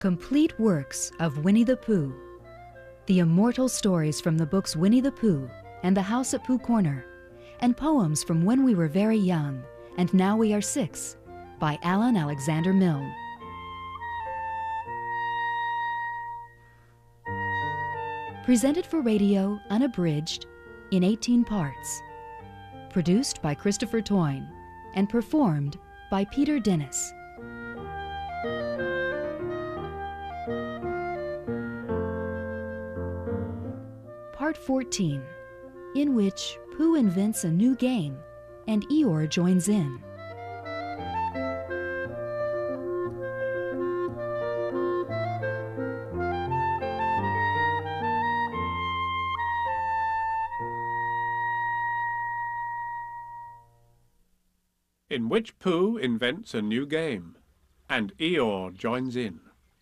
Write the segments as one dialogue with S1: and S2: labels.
S1: Complete works of Winnie the Pooh. The immortal stories from the books Winnie the Pooh and The House at Pooh Corner, and poems from When We Were Very Young and Now We Are Six by Alan Alexander Milne. Presented for radio, unabridged, in 18 parts. Produced by Christopher Toyne and performed by Peter Dennis. Part 14, in which Pooh invents a new game and Eeyore joins in.
S2: In which Pooh invents a new game, and Eeyore joins in.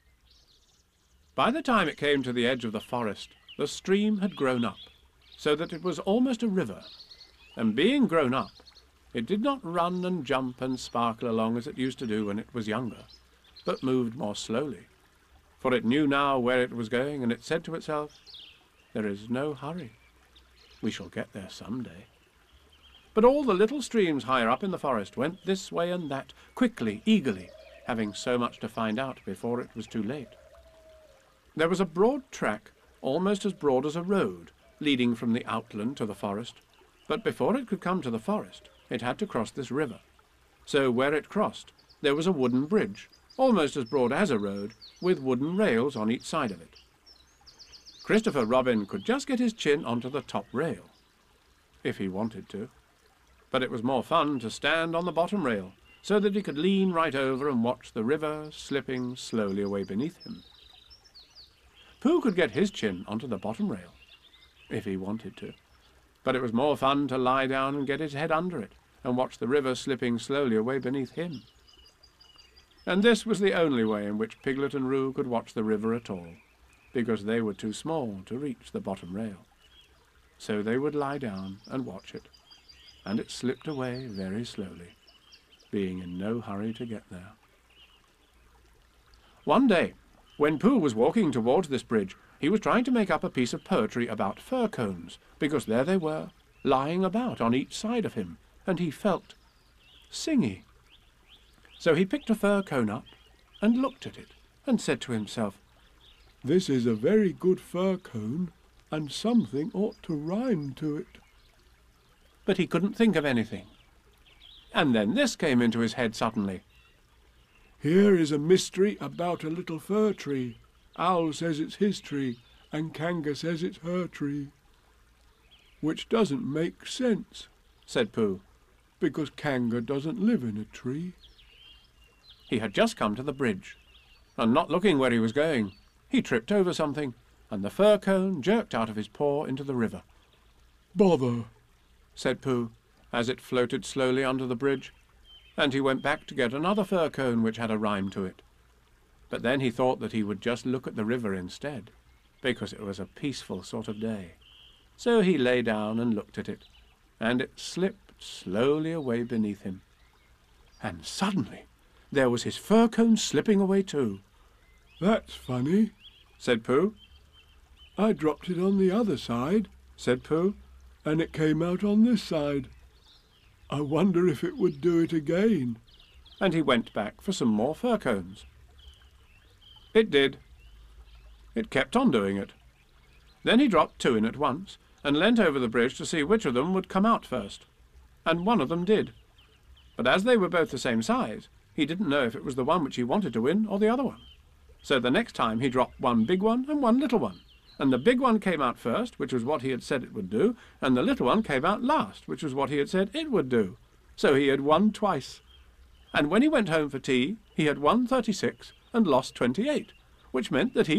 S2: By the time it came to the edge of the forest, the stream had grown up, so that it was almost a river, and being grown up, it did not run and jump and sparkle along as it used to do when it was younger, but moved more slowly, for it knew now where it was going, and it said to itself, "There is no hurry. We shall get there some day." But all the little streams higher up in the forest went this way and that, quickly, eagerly, having so much to find out before it was too late. There was a broad track, almost as broad as a road, leading from the outland to the forest, but before it could come to the forest, it had to cross this river. So where it crossed, there was a wooden bridge, almost as broad as a road, with wooden rails on each side of it. Christopher Robin could just get his chin onto the top rail, if he wanted to. But it was more fun to stand on the bottom rail, so that he could lean right over and watch the river slipping slowly away beneath him. Pooh could get his chin onto the bottom rail, if he wanted to, but it was more fun to lie down and get his head under it, and watch the river slipping slowly away beneath him. And this was the only way in which Piglet and Roo could watch the river at all, because they were too small to reach the bottom rail. So they would lie down and watch it, and it slipped away very slowly, being in no hurry to get there. One day, when Pooh was walking towards this bridge, he was trying to make up a piece of poetry about fir cones, because there they were, lying about on each side of him, and he felt singy. So he picked a fir cone up and looked at it, and said to himself,
S3: "This is a very good fir cone, and something ought to rhyme to it."
S2: But he couldn't think of anything. And then this came into his head suddenly.
S3: "Here is a mystery about a little fir tree. Owl says it's his tree, and Kanga says it's her tree. Which doesn't make sense,"
S2: said Pooh,
S3: "because Kanga doesn't live in a tree."
S2: He had just come to the bridge, and not looking where he was going, he tripped over something, and the fir cone jerked out of his paw into the river.
S3: "Bother,"
S2: said Pooh, as it floated slowly under the bridge, and he went back to get another fir cone which had a rhyme to it. But then he thought that he would just look at the river instead, because it was a peaceful sort of day. So he lay down and looked at it, and it slipped slowly away beneath him. And suddenly there was his fir cone slipping away too.
S3: "That's funny,"
S2: said Pooh.
S3: "I dropped it on the other side,"
S2: said Pooh,
S3: "and it came out on this side. I wonder if it would do it again."
S2: And he went back for some more fir cones. It did. It kept on doing it. Then he dropped two in at once, and leant over the bridge to see which of them would come out first. And one of them did. But as they were both the same size, he didn't know if it was the one which he wanted to win or the other one. So the next time he dropped one big one and one little one. And the big one came out first, which was what he had said it would do, and the little one came out last, which was what he had said it would do. So he had won twice. And when he went home for tea, he had won 36 and lost 28, which meant that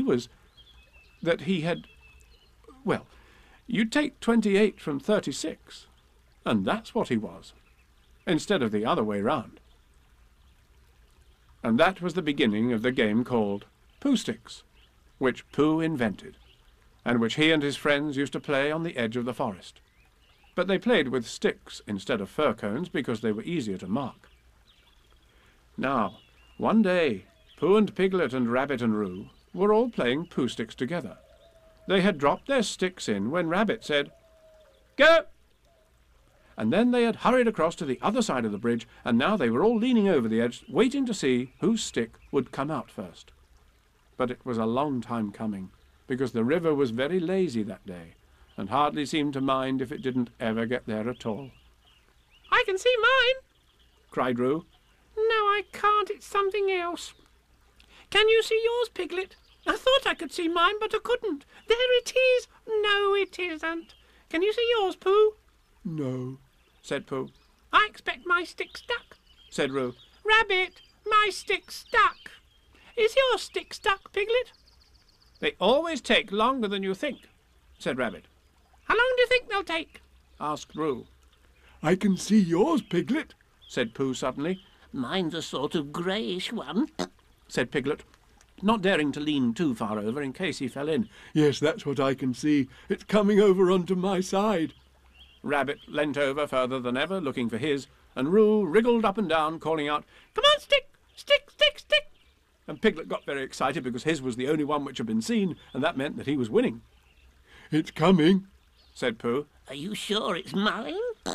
S2: he had, well, you take 28 from 36, and that's what he was, instead of the other way round. And that was the beginning of the game called Pooh Sticks, which Pooh invented, and which he and his friends used to play on the edge of the forest. But they played with sticks instead of fir cones because they were easier to mark. Now, one day, Pooh and Piglet and Rabbit and Roo were all playing Pooh Sticks together. They had dropped their sticks in when Rabbit said, "Go!" And then they had hurried across to the other side of the bridge, and now they were all leaning over the edge, waiting to see whose stick would come out first. But it was a long time coming, because the river was very lazy that day, and hardly seemed to mind if it didn't ever get there at all.
S4: "I can see mine,"
S2: cried Roo.
S4: "No, I can't. It's something else." "Can you see yours, Piglet?" "I thought I could see mine, but I couldn't." "There it is." "No, it isn't." "Can you see yours, Pooh?"
S3: No.
S2: Said Pooh.
S4: "I expect my stick stuck."
S2: Said Roo.
S4: "Rabbit, my stick's stuck." "Is your stick stuck, Piglet?"
S2: They always take longer than you think, said Rabbit.
S4: "How long do you think they'll take?"
S2: Asked Roo.
S3: I can see yours, Piglet.
S2: Said Pooh suddenly.
S5: Mine's a sort of greyish one,"
S2: Said Piglet, not daring to lean too far over in case he fell in.
S3: Yes, that's what I can see. It's coming over onto my side.
S2: Rabbit leant over further than ever, looking for his, and Roo wriggled up and down, calling out,
S4: "Come on, stick! Stick, stick, stick!"
S2: and Piglet got very excited because his was the only one which had been seen, and that meant that he was winning.
S3: It's coming.
S2: Said Pooh.
S5: "Are you sure it's mine?"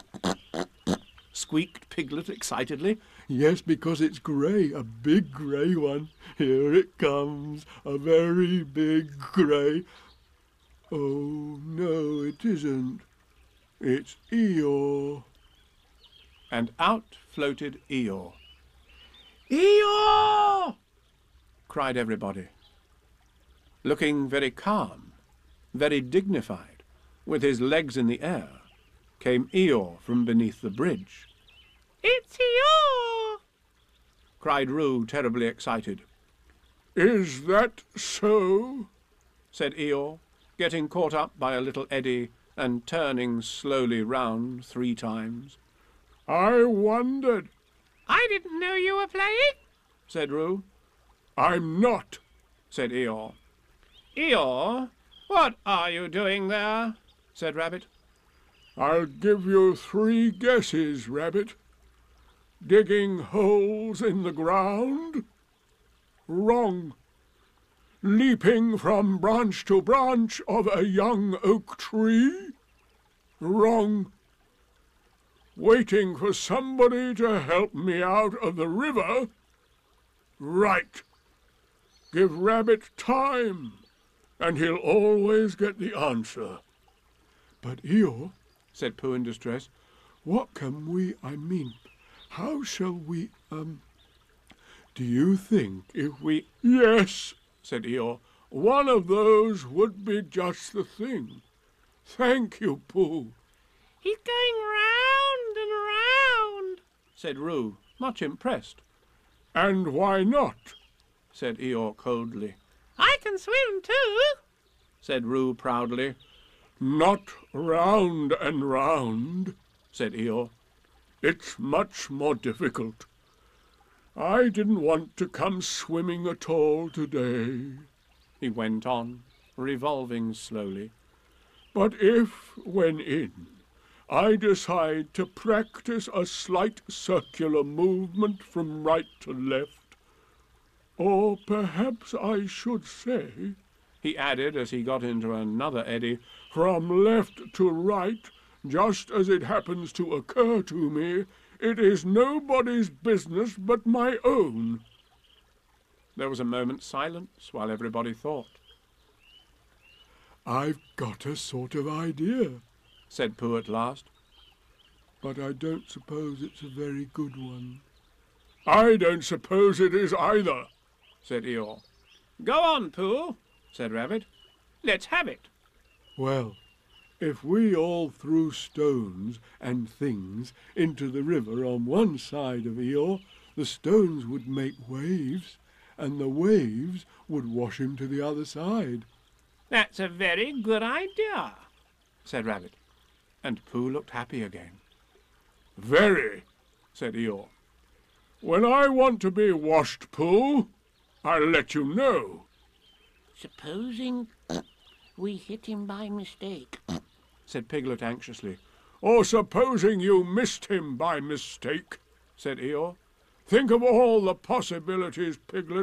S2: Squeaked Piglet excitedly.
S3: Yes, because it's grey, a big grey one. Here it comes, a very big grey. Oh, no, it isn't. It's Eeyore.
S2: And out floated Eeyore.
S4: "Eeyore!"
S2: Cried everybody. Looking very calm, very dignified, with his legs in the air, came Eeyore from beneath the bridge.
S4: "It's Eeyore!"
S2: Cried Roo, terribly excited.
S3: Is that so?
S2: Said Eeyore, getting caught up by a little eddy and turning slowly round 3 times.
S3: I wondered.
S4: "I didn't know you were playing."
S2: Said Roo.
S3: I'm not.
S2: Said Eeyore. Eeyore, what are you doing there? Said Rabbit.
S3: I'll give you 3 guesses, Rabbit. Digging holes in the ground? Wrong. Leaping from branch to branch of a young oak tree? Wrong. Waiting for somebody to help me out of the river? Right. Give Rabbit time, and he'll always get the answer. But Eeyore,
S2: Said Pooh in distress.
S3: what can we, how shall we, do you think if we... Yes,
S2: Said Eeyore.
S3: one of those would be just the thing. Thank you, Pooh.
S4: "He's going round and round."
S2: Said Roo, much impressed.
S3: And why not?
S2: Said Eeyore coldly.
S4: "I can swim too."
S2: Said Roo proudly.
S3: Not round and round.
S2: Said Eeyore.
S3: It's much more difficult. I didn't want to come swimming at all today.
S2: He went on, revolving slowly.
S3: But if, when in, I decide to practice a slight circular movement from right to left, or perhaps I should say,
S2: He added as he got into another eddy,
S3: from left to right, just as it happens to occur to me, it is nobody's business but my own.
S2: There was a moment's silence while everybody thought.
S3: I've got a sort of idea,
S2: Said Pooh at last.
S3: but I don't suppose it's a very good one. I don't suppose it is either.
S2: Said Eeyore. Go on, Pooh, said Rabbit. Let's have it.
S3: Well, if we all threw stones and things into the river on one side of Eeyore, the stones would make waves, and the waves would wash him to the other side.
S4: "That's a very good idea."
S2: Said Rabbit. And Pooh looked happy again.
S3: Very,
S2: Said Eeyore.
S3: when I want to be washed, Pooh, I'll let you know.
S5: "Supposing we hit him by mistake."
S2: Said Piglet anxiously.
S3: Or supposing you missed him by mistake.
S2: Said Eeyore.
S3: Think of all the possibilities, Piglet.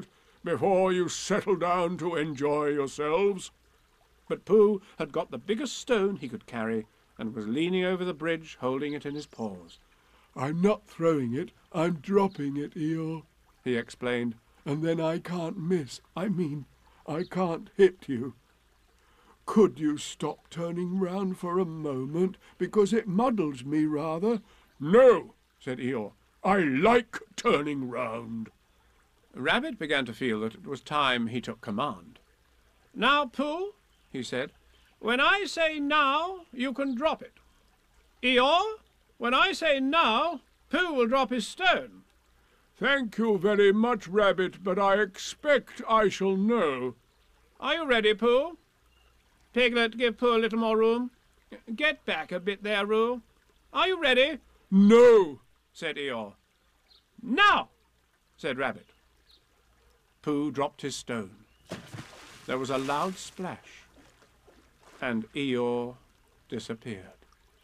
S3: before you settle down to enjoy yourselves."
S2: But Pooh had got the biggest stone he could carry and was leaning over the bridge, holding it in his paws.
S3: "I'm not throwing it, I'm dropping it, Eeyore,"
S2: he explained.
S3: "and then I can't miss. I mean, I can't hit you. Could you stop turning round for a moment, because it muddles me rather?" "No," said Eeyore. "I like turning round."
S2: Rabbit began to feel that it was time he took command. "Now, Pooh," he said, "when I say now, you can drop it. Eeyore, when I say now, Pooh will drop his stone."
S3: "Thank you very much, Rabbit, but I expect I shall know."
S2: "Are you ready, Pooh? Piglet, give Pooh a little more room. Get back a bit there, Roo. Are you ready?"
S3: "No,"
S2: said Eeyore. "Now," said Rabbit. Pooh dropped his stone. There was a loud splash, and Eeyore disappeared.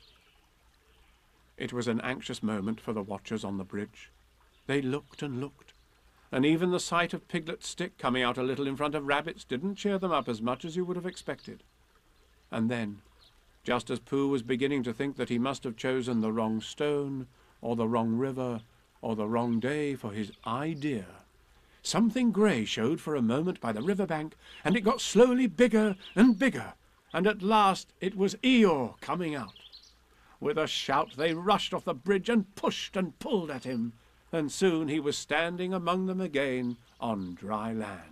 S2: It was an anxious moment for the watchers on the bridge. They looked and looked, and even the sight of Piglet's stick coming out a little in front of Rabbit's didn't cheer them up as much as you would have expected. And then, just as Pooh was beginning to think that he must have chosen the wrong stone, or the wrong river, or the wrong day for his idea, something grey showed for a moment by the river bank, and it got slowly bigger and bigger, and at last it was Eeyore coming out. With a shout they rushed off the bridge and pushed and pulled at him, and soon he was standing among them again on dry land.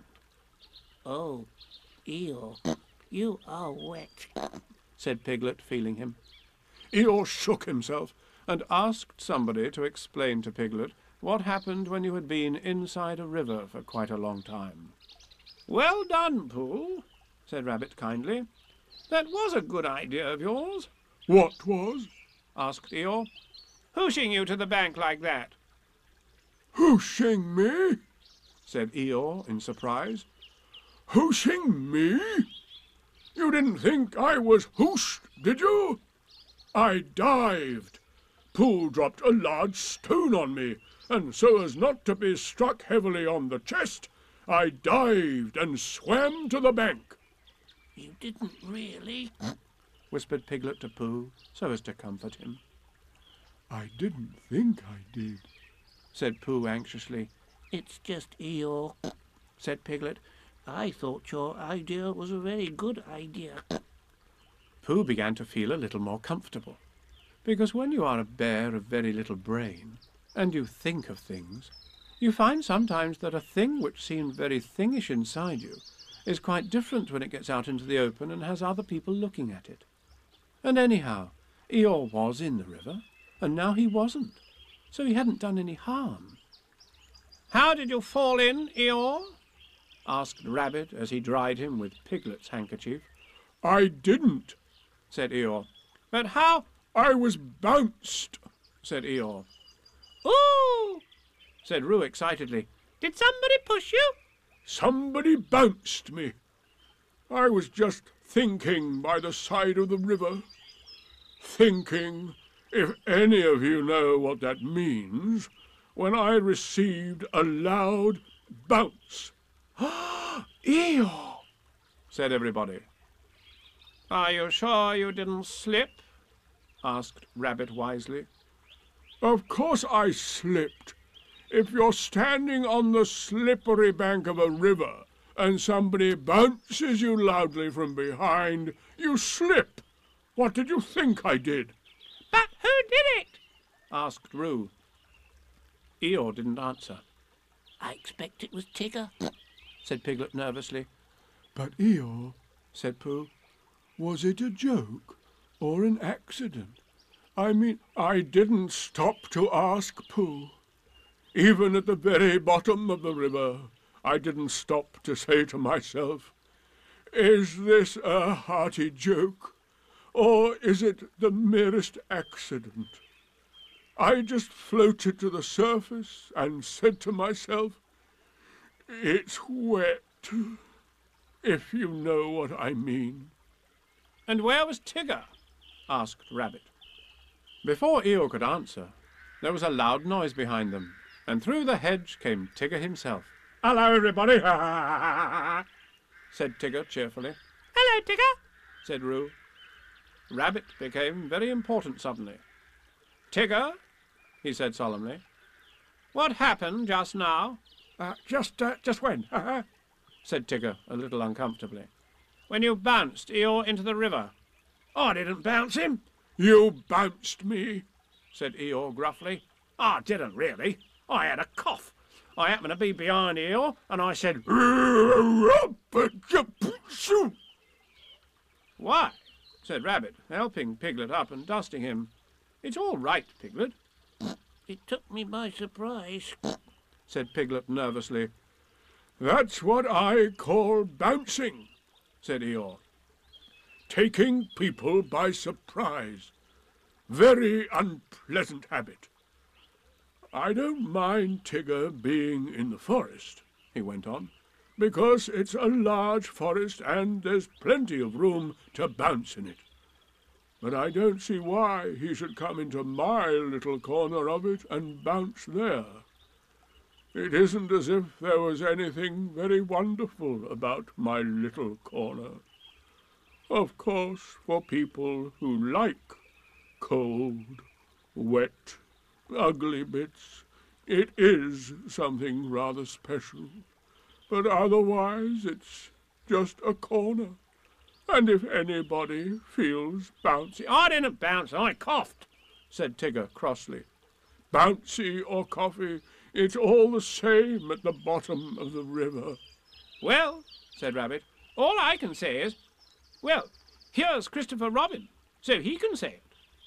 S5: "Oh, Eeyore, you are wet,"
S2: said Piglet, feeling him. Eeyore shook himself and asked somebody to explain to Piglet what happened when you had been inside a river for quite a long time. "Well done, Pooh," said Rabbit kindly. "That was a good idea of yours."
S3: "What was?"
S2: asked Eeyore. "Hooshing you to the bank like that."
S3: "Hooshing me?"
S2: said Eeyore in surprise.
S3: "Hooshing me? You didn't think I was hooshed, did you? I dived. Pooh dropped a large stone on me, and so as not to be struck heavily on the chest, I dived and swam to the bank."
S5: "You didn't really?"
S2: whispered Piglet to Pooh, so as to comfort him.
S3: "I didn't think I did,"
S2: said Pooh anxiously.
S5: "It's just Eeyore,"
S2: said Piglet.
S5: "I thought your idea was a very good idea."
S2: Pooh began to feel a little more comfortable, because when you are a bear of very little brain, and you think of things, you find sometimes that a thing which seemed very thingish inside you is quite different when it gets out into the open and has other people looking at it. And anyhow, Eeyore was in the river, and now he wasn't, so he hadn't done any harm. "How did you fall in, Eeyore?" asked Rabbit as he dried him with Piglet's handkerchief.
S3: "I didn't,"
S2: said Eeyore. "But how—"
S3: "I was bounced,"
S2: said Eeyore.
S4: "Ooh!"
S2: said Roo excitedly.
S4: "Did somebody push you?"
S3: "Somebody bounced me. I was just thinking by the side of the river. Thinking, if any of you know what that means, when I received a loud bounce."
S2: "Eeyore!" said everybody.
S4: "Are you sure you didn't slip?"
S2: asked Rabbit wisely.
S3: "Of course I slipped. If you're standing on the slippery bank of a river and somebody bounces you loudly from behind, you slip. What did you think I did?"
S4: "But who did it?"
S2: asked Roo. Eeyore didn't answer.
S5: "I expect it was Tigger,"
S2: said Piglet nervously.
S3: "But Eeyore,"
S2: said Pooh.
S3: "was it a joke or an accident? I mean, I didn't stop to ask, Pooh. Even at the very bottom of the river, I didn't stop to say to myself, 'Is this a hearty joke, or is it the merest accident?' I just floated to the surface and said to myself, 'It's wet,' if you know what I mean."
S2: "And where was Tigger?" asked Rabbit. Before Eeyore could answer, there was a loud noise behind them, and through the hedge came Tigger himself.
S3: Hello, everybody.
S2: said Tigger cheerfully.
S4: Hello, Tigger.
S2: Said Roo. Rabbit became very important suddenly. Tigger, he said solemnly, what happened just now?
S3: Just when?
S2: Said Tigger a little uncomfortably. When you bounced Eeyore into the river.
S3: I didn't bounce him. You bounced me,
S2: said Eeyore gruffly.
S3: I didn't really. I had a cough. I happened to be behind Eeyore, and I said,
S2: Why? Said Rabbit, helping Piglet up and dusting him. It's all right, Piglet,
S5: It took me by surprise.
S2: said Piglet nervously.
S3: That's what I call bouncing, said Eeyore. Taking people by surprise. Very unpleasant habit. I don't mind Tigger being in the forest, he went on, because it's a large forest and there's plenty of room to bounce in it. But I don't see why he should come into my little corner of it and bounce there. It isn't as if there was anything very wonderful about my little corner. Of course, for people who like cold, wet, ugly bits, it is something rather special. But otherwise, it's just a corner. And if anybody feels bouncy...
S2: I didn't bounce, I coughed, said Tigger crossly.
S3: Bouncy or coffee, it's all the same at the bottom of the river.
S2: Well, said Rabbit, all I can say is, well, here's Christopher Robin, so he can say it.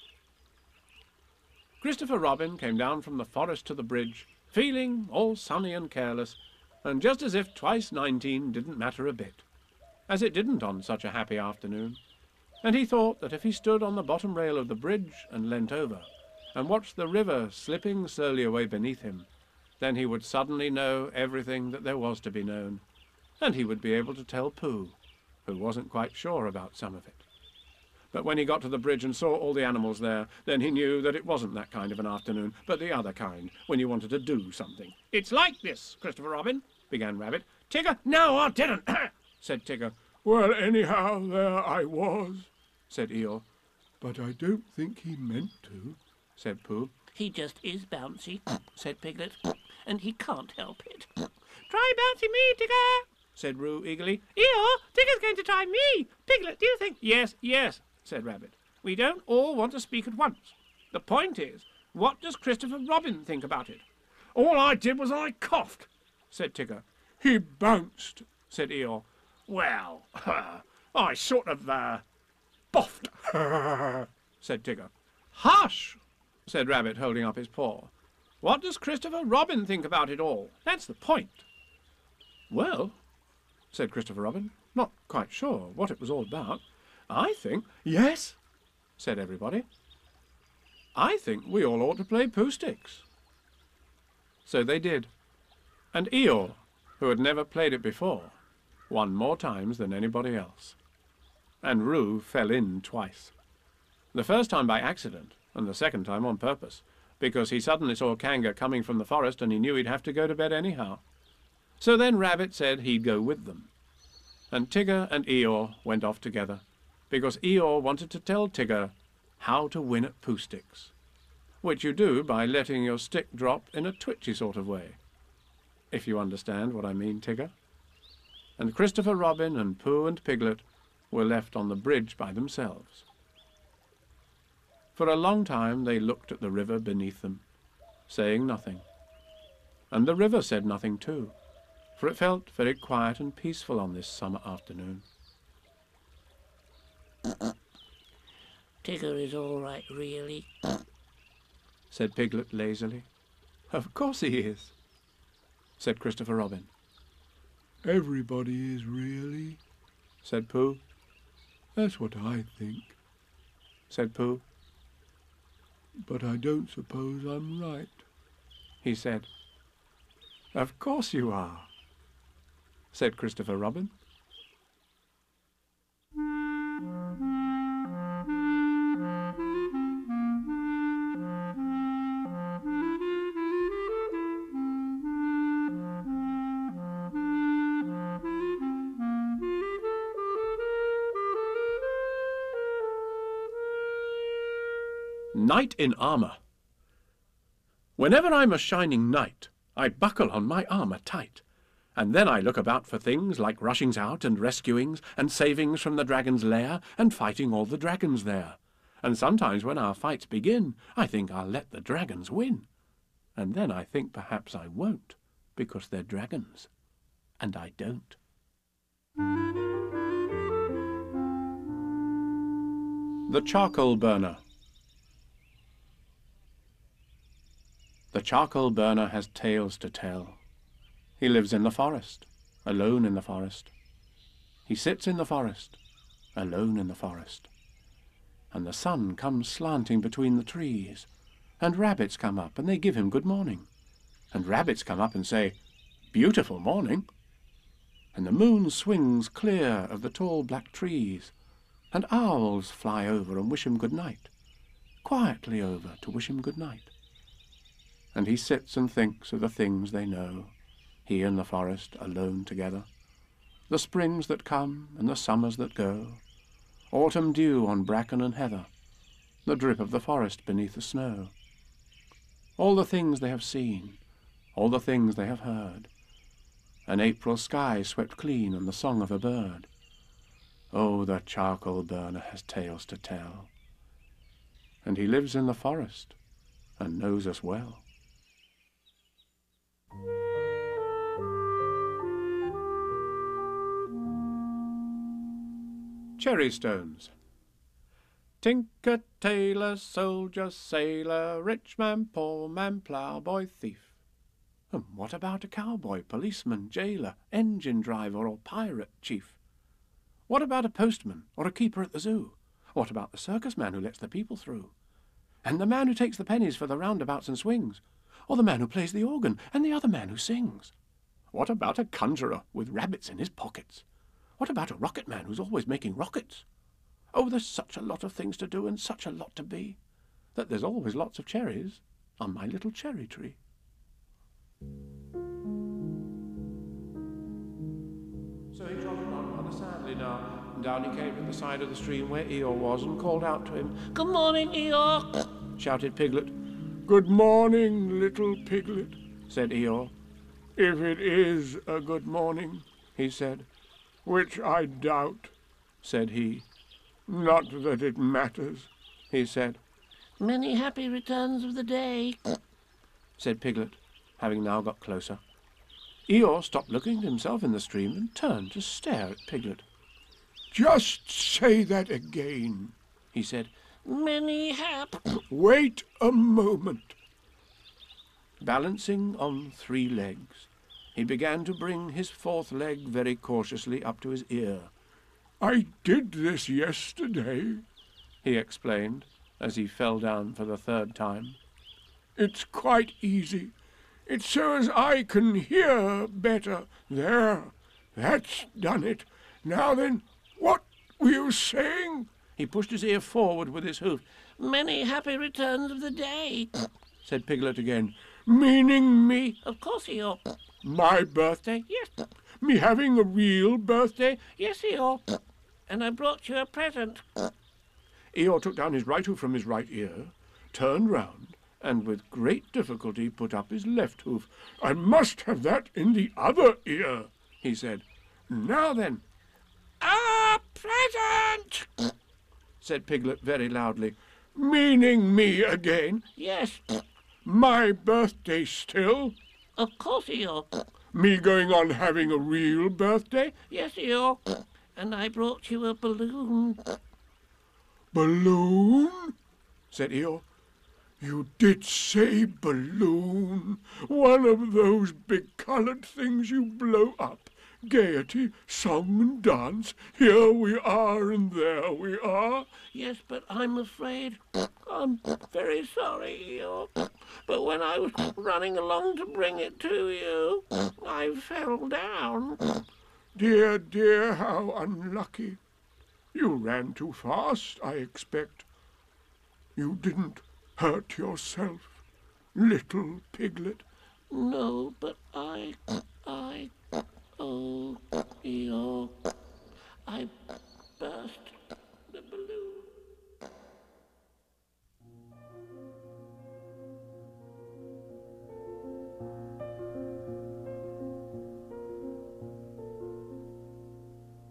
S2: Christopher Robin came down from the forest to the bridge, feeling all sunny and careless, and just as if twice 19 didn't matter a bit, as it didn't on such a happy afternoon. And he thought that if he stood on the bottom rail of the bridge and leant over, and watched the river slipping slowly away beneath him, then he would suddenly know everything that there was to be known, and he would be able to tell Pooh, who wasn't quite sure about some of it. But when he got to the bridge and saw all the animals there, then he knew that it wasn't that kind of an afternoon, but the other kind, when you wanted to do something.
S4: It's like this, Christopher Robin,
S2: began Rabbit.
S4: Tigger, no, I didn't,
S2: said Tigger.
S3: Well, anyhow, there I was,
S2: said Eeyore.
S3: But I don't think he meant to,
S2: said Pooh.
S5: He just is bouncy, said Piglet, and he can't help it.
S4: Try bouncy me, Tigger,
S2: said Roo eagerly.
S4: Eeyore, Tigger's going to try me. Piglet, do you think...
S2: Yes, yes, said Rabbit. We don't all want to speak at once. The point is, what does Christopher Robin think about it?
S3: All I did was I coughed,
S2: said Tigger.
S3: He bounced,
S2: said Eeyore.
S3: Well, I sort of, boffed,
S2: said Tigger. Hush, said Rabbit, holding up his paw. What does Christopher Robin think about it all? That's the point. Well, said Christopher Robin, not quite sure what it was all about. I think... Yes, said everybody. I think we all ought to play Pooh Sticks. So they did. And Eeyore, who had never played it before, won more times than anybody else. And Roo fell in twice. The first time by accident, and the second time on purpose, because he suddenly saw Kanga coming from the forest and he knew he'd have to go to bed anyhow. So then Rabbit said he'd go with them. And Tigger and Eeyore went off together, because Eeyore wanted to tell Tigger how to win at Pooh Sticks, which you do by letting your stick drop in a twitchy sort of way, if you understand what I mean, Tigger. And Christopher Robin and Pooh and Piglet were left on the bridge by themselves. For a long time they looked at the river beneath them, saying nothing. And the river said nothing too, for it felt very quiet and peaceful on this summer afternoon.
S5: Tigger is all right, really,
S2: said Piglet lazily. Of course he is, said Christopher Robin.
S3: Everybody is really,
S2: said Pooh.
S3: That's what I think,
S2: said Pooh.
S3: But I don't suppose I'm right,
S2: he said. Of course you are, said Christopher Robin. Knight in armour. Whenever I'm a shining knight, I buckle on my armour tight, and then I look about for things like rushings out and rescuings and savings from the dragon's lair and fighting all the dragons there. And sometimes when our fights begin, I think I'll let the dragons win. And then I think perhaps I won't, because they're dragons, and I don't. The Charcoal Burner. The charcoal burner has tales to tell. He lives in the forest, alone in the forest. He sits in the forest, alone in the forest. And the sun comes slanting between the trees, and rabbits come up and they give him good morning. And rabbits come up and say, "Beautiful morning." And the moon swings clear of the tall black trees, and owls fly over and wish him good night, quietly over to wish him good night. And he sits and thinks of the things they know, he and the forest alone together, the springs that come and the summers that go, autumn dew on bracken and heather, the drip of the forest beneath the snow. All the things they have seen, all the things they have heard, an April sky swept clean and the song of a bird. Oh, the charcoal burner has tales to tell, and he lives in the forest and knows us well. Cherry Stones. Tinker, tailor, soldier, sailor, rich man, poor man, ploughboy, thief. And what about a cowboy, policeman, jailer, engine driver, or pirate chief? What about a postman or a keeper at the zoo? What about the circus man who lets the people through? And the man who takes the pennies for the roundabouts and swings? Or the man who plays the organ and the other man who sings? What about a conjurer with rabbits in his pockets? What about a rocket man who's always making rockets? Oh, there's such a lot of things to do and such a lot to be, that there's always lots of cherries on my little cherry tree. So he trotted on rather sadly now, and down he came to the side of the stream where Eeyore was, and called out to him.
S5: "Good morning, Eeyore,"
S2: Shouted Piglet.
S3: "Good morning, little piglet."
S2: Said Eeyore.
S3: "If it is a good morning,"
S2: He said.
S3: "which I doubt,
S2: Said he.
S3: not that it matters."
S2: He said.
S5: "Many happy returns of the day,"
S2: Said Piglet, having now got closer. Eeyore stopped looking at himself in the stream and turned to stare at Piglet.
S3: "Just say that again."
S2: He said.
S5: "Many
S3: "Wait a moment."
S2: Balancing on 3 legs, he began to bring his 4th leg very cautiously up to his ear.
S3: "I did this yesterday."
S2: He explained, as he fell down for the 3rd time.
S3: "It's quite easy. It's so as I can hear better. There, that's done it. Now then, what were you saying?"
S2: He pushed his ear forward with his hoof.
S5: "Many happy returns of the day,"
S2: Said Piglet again.
S3: "Meaning me,
S5: "Of course, Eeyore."
S3: my birthday?
S5: "Yes,
S3: Me having a real birthday?"
S5: yes, Eeyore. And I brought you a present."
S2: Eeyore took down his right hoof from his right ear, turned round, and with great difficulty put up his left hoof.
S3: "I must have that in the other ear,"
S2: He said. Now then,
S5: "A present!"
S2: said Piglet very loudly.
S3: "Meaning me again?
S5: "Yes,
S3: My birthday still?
S5: of course, Eeyore."
S3: Me going on having a real birthday?"
S5: "Yes, Eeyore. And I brought you a balloon."
S3: "Balloon?" said Eeyore. "You did say balloon. One of those big coloured things you blow up. Gaiety, song and dance. Here we are and there we are."
S5: "Yes, but I'm afraid I'm very sorry, Eeyore. But when I was running along to bring it to you, I fell down."
S3: "Dear, dear, how unlucky. You ran too fast, I expect. You didn't hurt yourself, little piglet?"
S5: "No, but oh, Eeyore, I burst the balloon."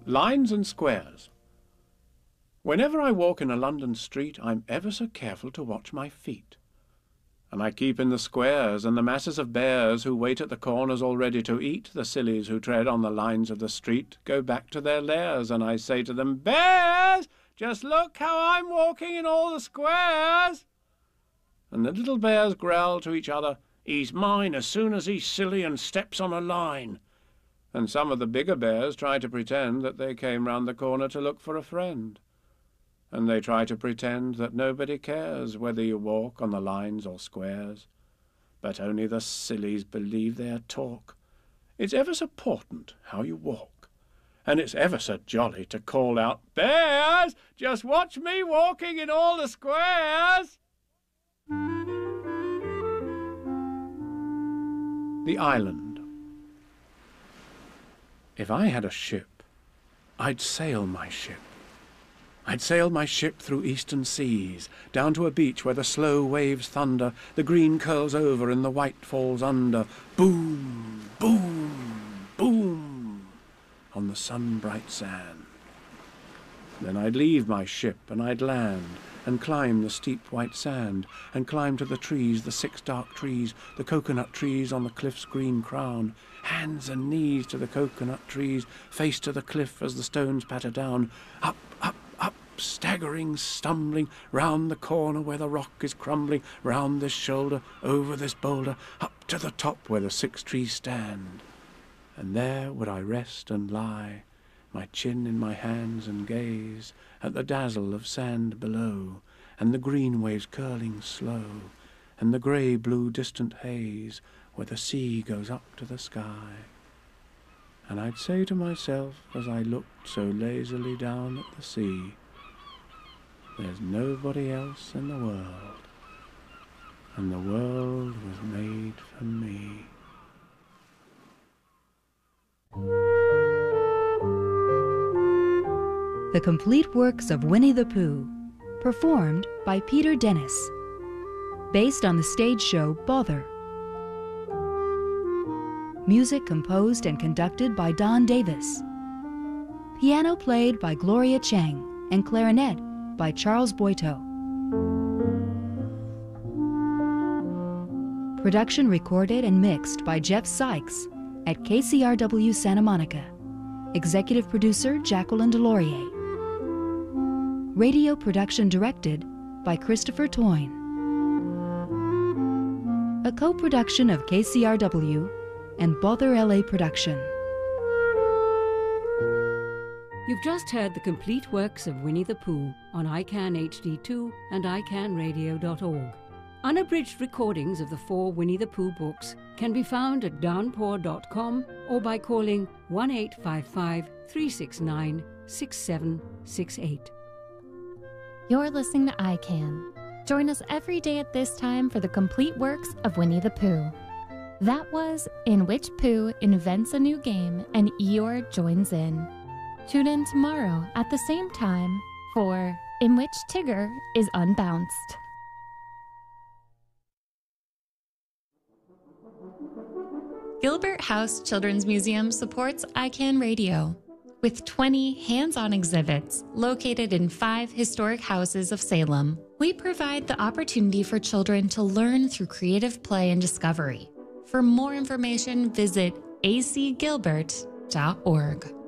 S2: Lines and squares. Whenever I walk in a London street, I'm ever so careful to watch my feet. And I keep in the squares and the masses of bears who wait at the corners all ready to eat the sillies who tread on the lines of the street go back to their lairs, and I say to them, "Bears, just look how I'm walking in all the squares." And the little bears growl to each other, "He's mine as soon as he's silly and steps on a line." And some of the bigger bears try to pretend that they came round the corner to look for a friend. And they try to pretend that nobody cares whether you walk on the lines or squares. But only the sillies believe their talk. It's ever so important how you walk. And it's ever so jolly to call out, "Bears, just watch me walking in all the squares." The Island. If I had a ship, I'd sail my ship. I'd sail my ship through eastern seas, down to a beach where the slow waves thunder, the green curls over and the white falls under. Boom, boom, boom, on the sun-bright sand. Then I'd leave my ship and I'd land, and climb the steep white sand, and climb to the trees, the 6 dark trees, the coconut trees on the cliff's green crown, hands and knees to the coconut trees, face to the cliff as the stones patter down, up, up, up, staggering, stumbling, round the corner where the rock is crumbling, round this shoulder, over this boulder, up to the top where the 6 trees stand. And there would I rest and lie, my chin in my hands, and gaze at the dazzle of sand below, and the green waves curling slow, and the grey-blue distant haze where the sea goes up to the sky. And I'd say to myself as I looked so lazily down at the sea, "There's nobody else in the world, and the world was made for me."
S1: The complete works of Winnie the Pooh, performed by Peter Dennis, based on the stage show Bother. Music composed and conducted by Don Davis. Piano played by Gloria Chang and clarinet by Charles Boito. Production recorded and mixed by Jeff Sykes at KCRW Santa Monica. Executive producer Jacqueline Delorier. Radio production directed by Christopher Toyne. A co-production of KCRW and Bother LA Production.
S6: You've just heard the complete works of Winnie the Pooh on ICANN HD2 and iCannRadio.org. Unabridged recordings of the 4 Winnie the Pooh books can be found at downpour.com or by calling 1-855-369-6768.
S7: You're listening to ICANN. Join us every day at this time for the complete works of Winnie the Pooh. That was In Which Pooh Invents a New Game and Eeyore Joins In. Tune in tomorrow at the same time for In Which Tigger is Unbounced. Gilbert House Children's Museum supports ICANN Radio with 20 hands-on exhibits located in 5 historic houses of Salem. We provide the opportunity for children to learn through creative play and discovery. For more information, visit acgilbert.org.